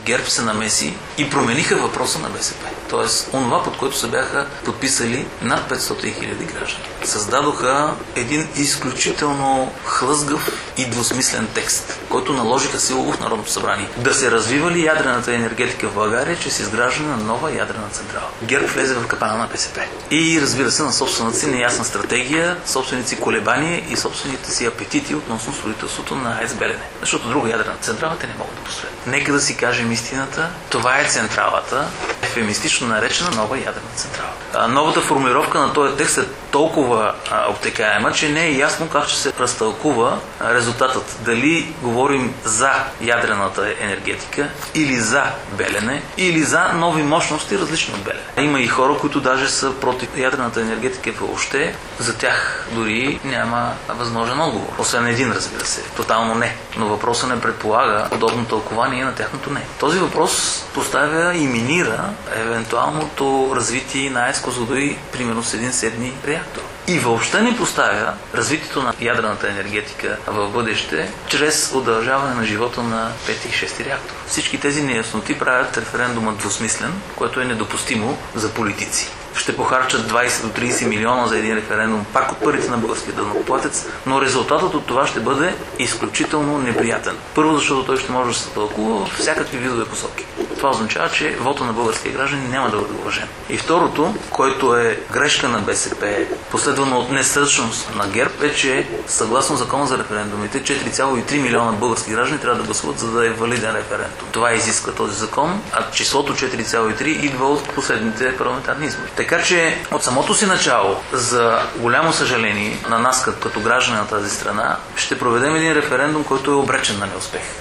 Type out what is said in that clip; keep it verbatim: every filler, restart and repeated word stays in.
ГЕРБ се намеси и промениха въпроса на БСП. Тоест, онова, под което се бяха подписали над петстотин хиляди граждани. Създадоха един изключително хлъзгав и двусмислен текст, който наложиха силово в Народното събрание. Да се развива ли ядрената енергетика в България чрез изграждане на нова ядрена централа. ГЕРБ влезе в капана на БСП. И разбира се, на собствената си неясна стратегия, собствените си колебания и собствените си апетити относно строителството на АЕЦ Белене. Защото друга ядрена централа те не могат да построят. Нека да си кажем истината, това е централата, ефемистично наречена нова ядрена централа. А новата формулировка на този текст е толкова а, обтекаема, че не е ясно как ще се разтълкува резултатът. Дали говорим за ядрената енергетика или за Белене, или за нови мощности, различни от Белене. Има и хора, които даже са против ядрената енергетика въобще. За тях дори няма възможен отговор. Освен един, разбира се. Тотално не. Но въпросът не предполага подобно тълкование на тяхното не. Този въпрос поставя и минира евентуалното развитие на АЕЦ Козлодуй, примерно с един седми реактор. И въобще не поставя развитието на ядрената енергетика в бъдеще чрез удължаване на живота на пети и шести реактор. Всички тези неясноти правят референдума двусмислен, което е недопустимо за политици. Ще похарчат двайсет до трийсет милиона за един референдум, пак от парите на българския данъкоплатец, но резултатът от това ще бъде изключително неприятен. Първо, защото той ще може да се тълкува в всякакви видове посоки. Това означава, че вота на българския граждани няма да бъде уважен. И второто, което е грешка на БСП, последвано от несъщност на ГЕРБ, е, че съгласно закона за референдумите, четири цяло и три милиона български граждани трябва да гласуват, за да е валиден референдум. Това изисква този закон, а числото четири цяло и три идва от последните парламентарни избори. Така че от самото си начало, за голямо съжаление на нас като граждани на тази страна, ще проведем един референдум, който е обречен на неуспех.